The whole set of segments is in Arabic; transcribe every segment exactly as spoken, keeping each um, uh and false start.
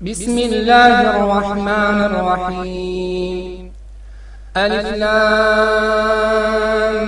بسم الله الرحمن الرحيم. ألف لام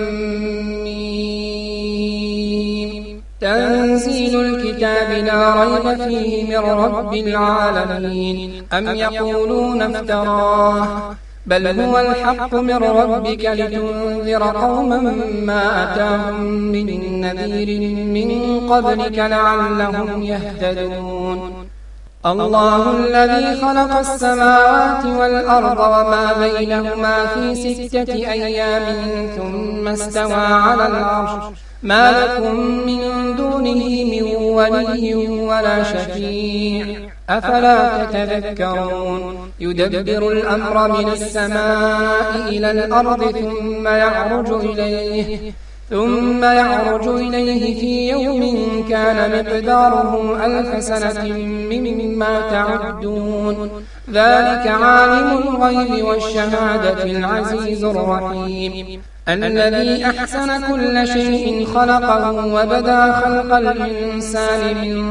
ميم. تنزيل الكتاب لا ريب فيه من رب العالمين. أم يقولون افتراه بل هو الحق من ربك لتنذر قوما ما أتاهم من نذير من قبلك لعلهم يهتدون. الله الذي خلق السماوات والأرض وما بينهما في ستة أيام ثم استوى على العرش ما لكم من دونه من ولي ولا شفيع أفلا تتذكرون. يدبر الأمر من السماء إلى الأرض ثم يعرج إليه ثم يعرج إليه في يوم كان مقداره ألف سنة مما تعدون. ذلك عالم الغيب والشهادة العزيز الرحيم. الذي أحسن كل شيء خلقه وبدأ خلق الإنسان من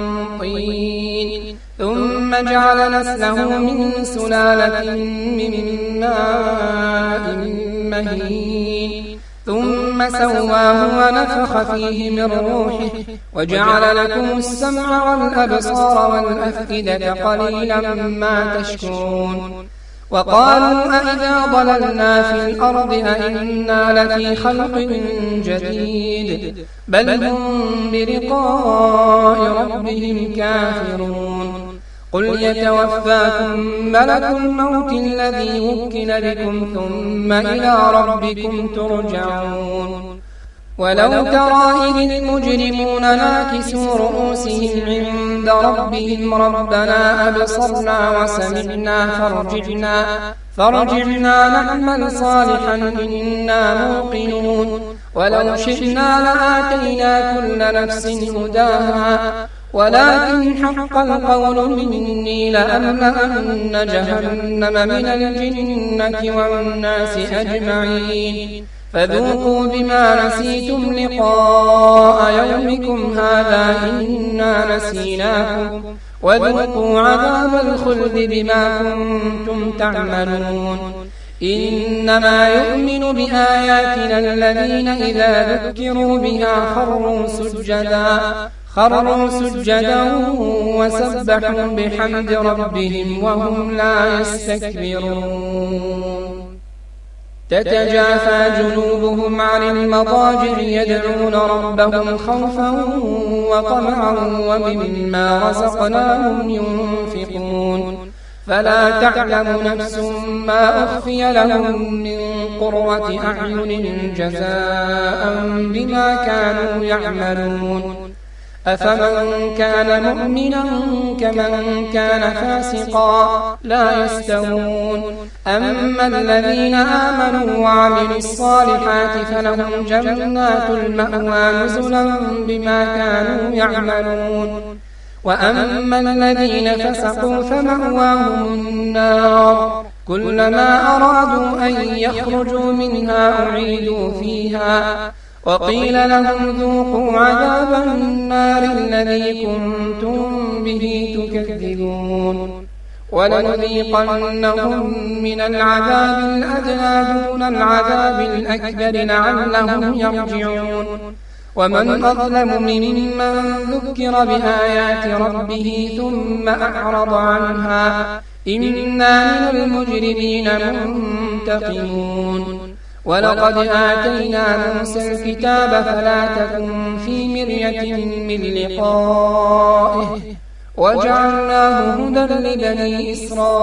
طين ثم جعل نسله من سلالة من ماء مهين ثم سواه ونفخ فيه من روحه وجعل لكم السمع والأبصار والأفئدة قليلا ما تشكرون. وقالوا أئذا ضللنا في الأرض أئنا لفي خلق جديد بل هم بلقاء ربهم كافرون. قل يتوفاكم ملك الموت الذي وكل بكم ثم إلى ربكم ترجعون. ولو ترى إذ المجرمون ناكسوا رؤوسهم عند ربهم ربنا أبصرنا وسمعنا فارجعنا, فارجعنا نعمل صالحا إنا موقنون. ولو شئنا لآتينا كل نفس هداها ولكن حق القول مني لأملأن جهنم من الجنة والناس أجمعين. فذوقوا بما نسيتم لقاء يومكم هذا إنا نسيناكم وذوقوا عذاب الخلد بما كنتم تعملون. إنما يؤمن بآياتنا الذين إذا ذكروا بها خروا سجدا خروا سجدا وسبحوا بحمد ربهم وهم لا يستكبرون. تتجافى جنوبهم عن المضاجع يدعون ربهم خوفا وطمعا ومما رزقناهم ينفقون. فلا تعلم نفس ما أخفي لهم من قرة أعين جزاء بما كانوا يعملون. أفمن كان مؤمنا كمن كان فاسقا لا يستوون. أما الذين آمنوا وعملوا الصالحات فلهم جنات المأوى نزلا بما كانوا يعملون. وأما الذين فسقوا فمأواهم النار كلما أرادوا أن يخرجوا منها أعيدوا فيها وقيل لهم ذوقوا عذاب النار الذي كنتم به تكذبون. ولنذيقنهم من العذاب الأدنى دون العذاب الأكبر لعلهم يرجعون. ومن أظلم ممن ذكر بآيات ربه ثم أعرض عنها إنا من المجرمين منتقمون. ولقد آتينا موسى الكتاب فلا تكن في مرية من لقائه وجعلناه هدى لبني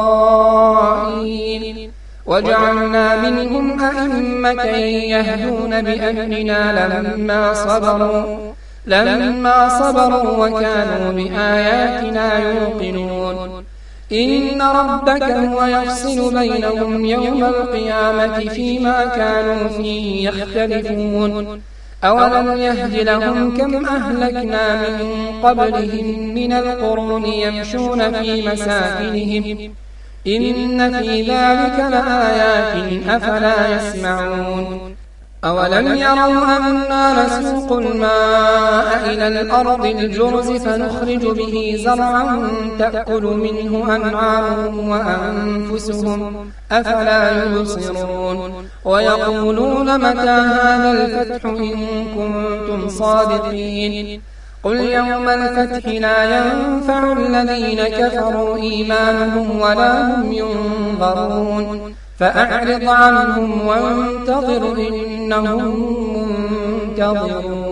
إسرائيل وجعلنا منهم أئمة يهدون بأمرنا لما صبروا لما صبروا وكانوا بآياتنا يوقنون. إن ربك هو يفصل بينهم يوم القيامة فيما كانوا فيه يختلفون. أولم يهد لهم كم أهلكنا من قبلهم من القرون يمشون في مساكنهم إن في ذلك لآيات أفلا يسمعون. أولم يروا أنا نسوق الماء إلى الأرض الجرز فنخرج به زرعا تأكل منه أنعامهم وأنفسهم أفلا يبصرون ويقولون متى هذا الفتح إن كنتم صادقين قل يوم الفتح لا ينفع الذين كفروا إيمانهم ولا هم ينظرون فأعرض عنهم وانتظر إنهم منتظرون.